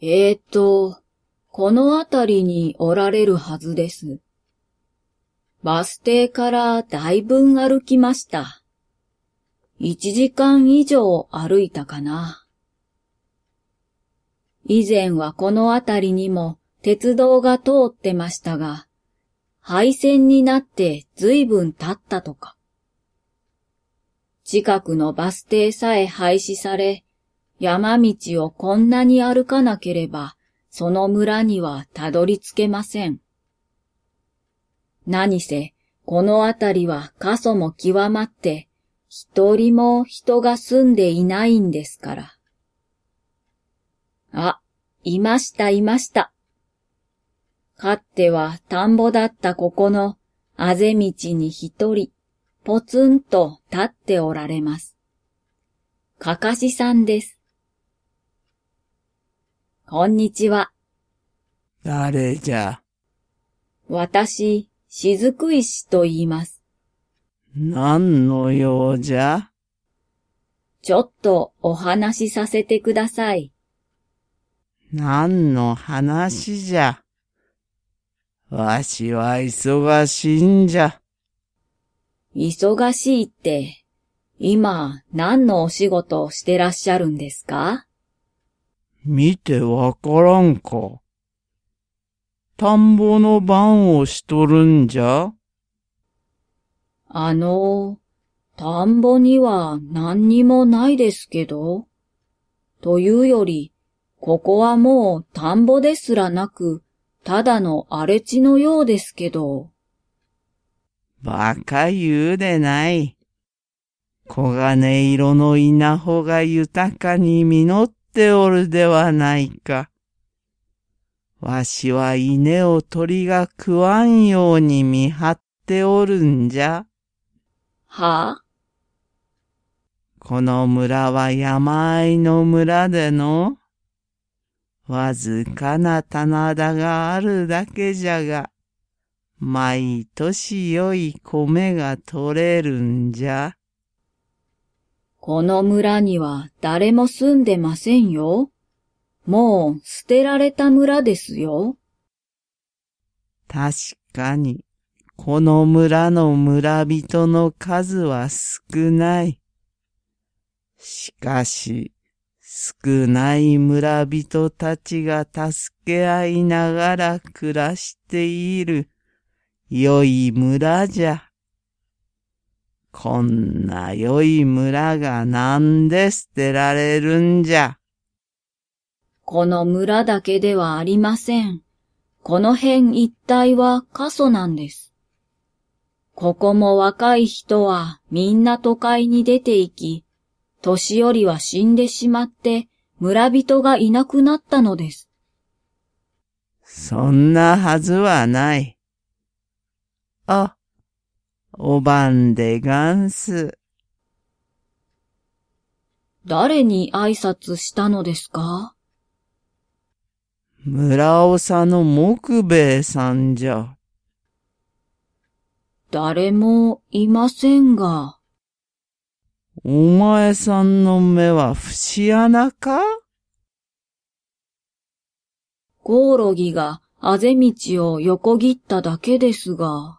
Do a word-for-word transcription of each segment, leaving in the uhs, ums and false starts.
えーと、このあたりにおられるはずです。バス停からだいぶ歩きました。一時間以上歩いたかな。以前はこのあたりにも鉄道が通ってましたが、廃線になってずいぶん経ったとか。近くのバス停さえ廃止され、山道をこんなに歩かなければ、その村にはたどり着けません。何せ、このあたりは過疎も極まって、一人も人が住んでいないんですから。あ、いましたいました。かつては田んぼだったここのあぜ道に一人、ぽつんと立っておられます。かかしさんです。こんにちは。 誰じゃ。 私、雫石と言います。 何の用じゃ。 ちょっとお話しさせてください。 何の話じゃ。わしは忙しいんじゃ。 忙しいって、今何のお仕事をしてらっしゃるんですか？ 見てわからんか。田んぼの番をしとるんじゃ。 あの、田んぼには何にもないですけど。というより、ここはもう田んぼですらなく、ただの荒れ地のようですけど。 バカ言うでない。黄金色の稲穂が豊かに実っておるではないか。わしは稲を鳥が食わんように見張っておるんじゃ。 はあ？ この村は山あいの村での、わずかな棚田があるだけじゃが、毎年良い米が取れるんじゃ。 この村には誰も住んでませんよ。もう捨てられた村ですよ。 確かに、この村の村人の数は少ない。しかし、少ない村人たちが助け合いながら暮らしている良い村じゃ。こんな良い村がなんで捨てられるんじゃ。 この村だけではありません。この辺一帯は過疎なんです。ここも若い人はみんな都会に出て行き、年寄りは死んでしまって村人がいなくなったのです。 そんなはずはない。あ、おばんでがんす。 誰に挨拶したのですか？ 村長の木兵衛さんじゃ。 誰もいませんが。 お前さんの目は節穴か？ コオロギがあぜ道を横切っただけですが。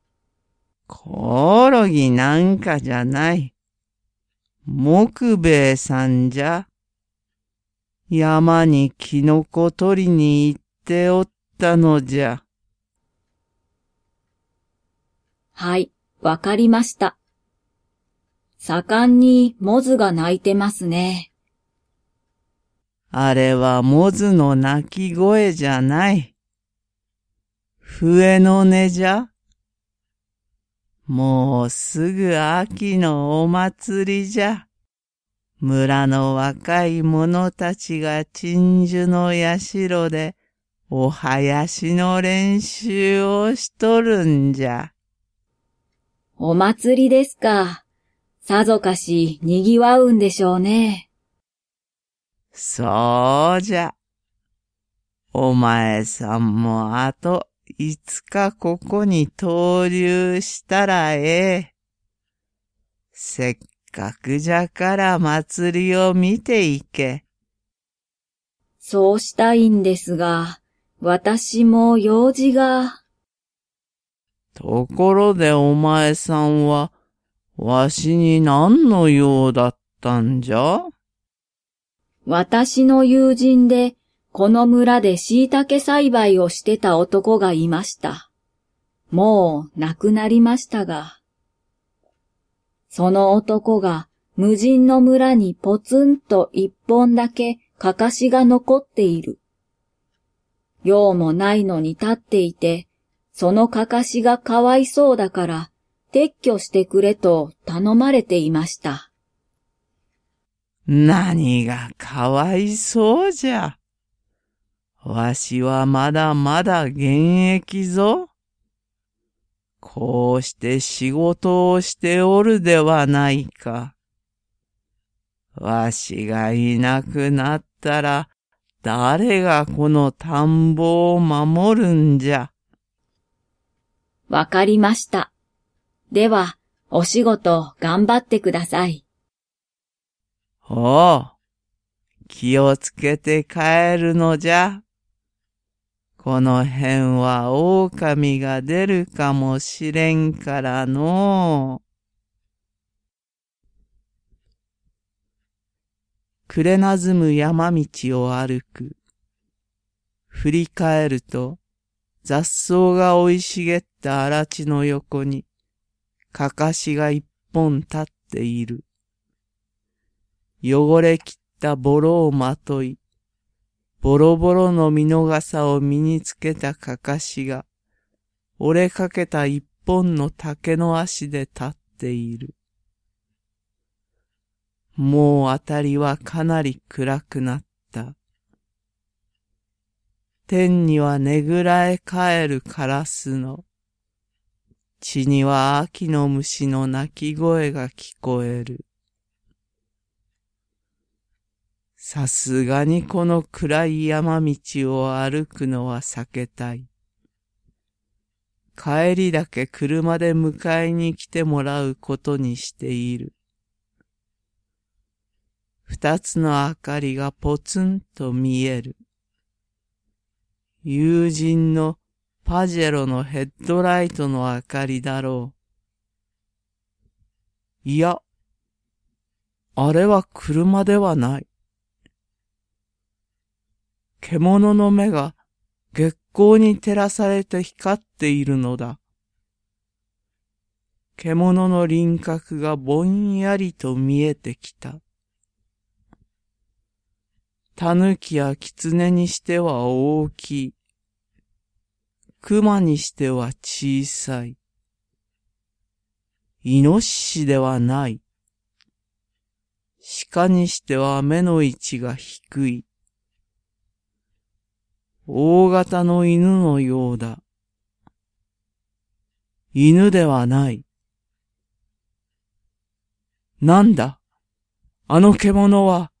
コオロギなんかじゃない。木兵衛さんじゃ。山にキノコ取りに行っておったのじゃ。 はい、わかりました。盛んにモズが鳴いてますね。 あれはモズの鳴き声じゃない。笛の音じゃ。もうすぐ秋のお祭りじゃ。村の若い者たちが鎮守の社でお囃子の練習をしとるんじゃ。 お祭りですか。さぞかし賑わうんでしょうね。 そうじゃ。お前さんもあといつかここに投留したらええ。せっかくじゃから祭りを見ていけ。 そうしたいんですが、私も用事が。 ところでお前さんは、わしに何の用だったんじゃ？ 私の友人で、この村で椎茸栽培をしてた男がいました。もう亡くなりましたが。その男が無人の村にポツンと一本だけかかしが残っている。用もないのに立っていて、そのかかしがかわいそうだから撤去してくれと頼まれていました。 何がかわいそうじゃ。わしはまだまだ現役ぞ。こうして仕事をしておるではないか。わしがいなくなったら、誰がこの田んぼを守るんじゃ。 わかりました。では、お仕事頑張ってください。 おう、気をつけて帰るのじゃ。この辺は狼が出るかもしれんからのう。くれなずむ山道を歩く。振り返ると、雑草が生い茂った荒地の横に、かかしが一本立っている。汚れきったボロをまとい、ボロボロの蓑笠を身につけたかかしが、折れかけた一本の竹の足で立っている。もうあたりはかなり暗くなった。天にはねぐらえ帰るカラスの、地には秋の虫の鳴き声が聞こえる。さすがにこの暗い山道を歩くのは避けたい。帰りだけ車で迎えに来てもらうことにしている。二つの明かりがポツンと見える。友人のパジェロのヘッドライトの明かりだろう。いや、あれは車ではない。獣の目が月光に照らされて光っているのだ。獣の輪郭がぼんやりと見えてきた。タヌキやキツネにしては大きい。クマにしては小さい。イノシシではない。鹿にしては目の位置が低い。大型の犬のようだ。犬ではない。なんだ、あの獣は。